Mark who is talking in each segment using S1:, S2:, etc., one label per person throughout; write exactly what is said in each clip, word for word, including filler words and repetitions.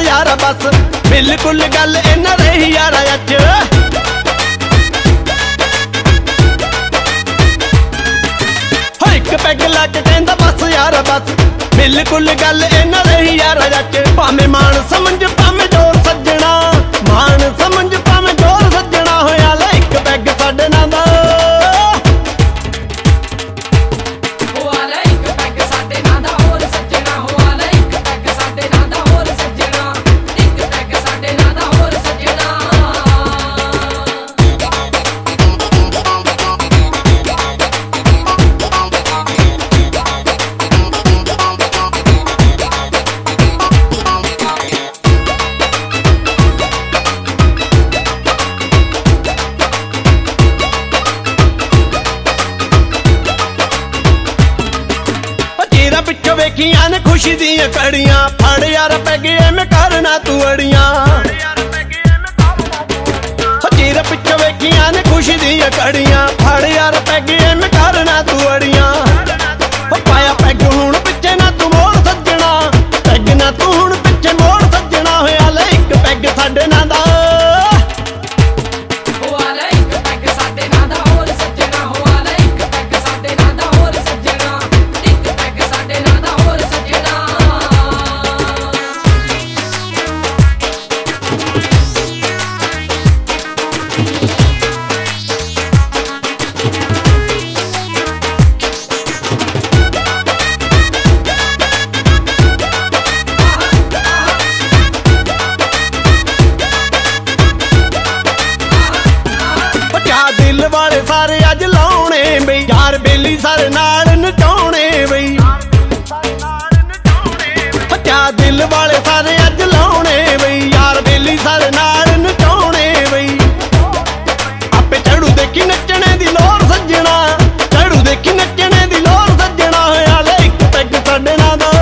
S1: यार बस बिल्कुल गल इन्हां दे ही यारा अच एक पैग ला के कहंदा बस यार बस बिल्कुल गल इन्हां दे ही यारा अच भावें मान समझ भावें जोर सज्जणा मान समझ भावें जोर सज्जणा होया ले एक पैग साडे नाल दा पिछो वेखियां ने खुशी दियां कड़ियां फड़ यार पैग एवें करना तू अड़ियां चीर पिछो वेखियां ने खुशी दियां कड़ियां फड़ यार पैग एवें करना तू अड़ियां पाया पैग हुण पिछे ना तू मोड़ सज्जणा पैग ना तू हुण पिछे मोड़ सज्जणा होया ले एक पैग साडे नाल दा दिल वाले सारे अज लाने बई यार बेली सारे नाल नचाने बई क्या दिल वाले सारे अज लाने बई यार बेली सारे नाल नचाने बई आपे चढ़ू देखी नचने दी लोर सज्जणा चढ़ू देखी नचने दी लोर सज्जणा होया ले एक पैग साडे नाल दा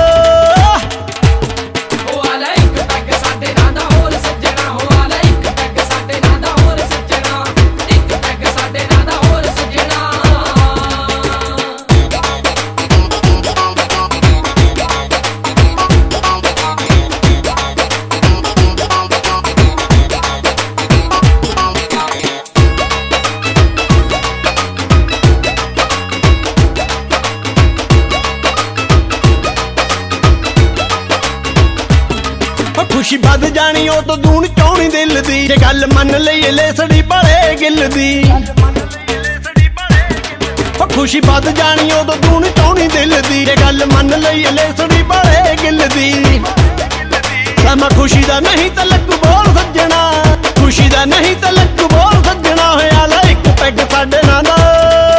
S1: खुशी बद जानी ओ तो दून चौनी दिल दी जे गल मन लईए लेसड़ी बड़े गिल दी खुशी बद जानी ओ तो दून चौनी दिल दी जे गल मन लईए लेसड़ी बड़े गिल दी समा खुशी दा नहीं ते लगू बोल सज्जणा खुशी दा नहीं ते लगू बोल सज्जणा होया ले एक पैग साडे नाल दा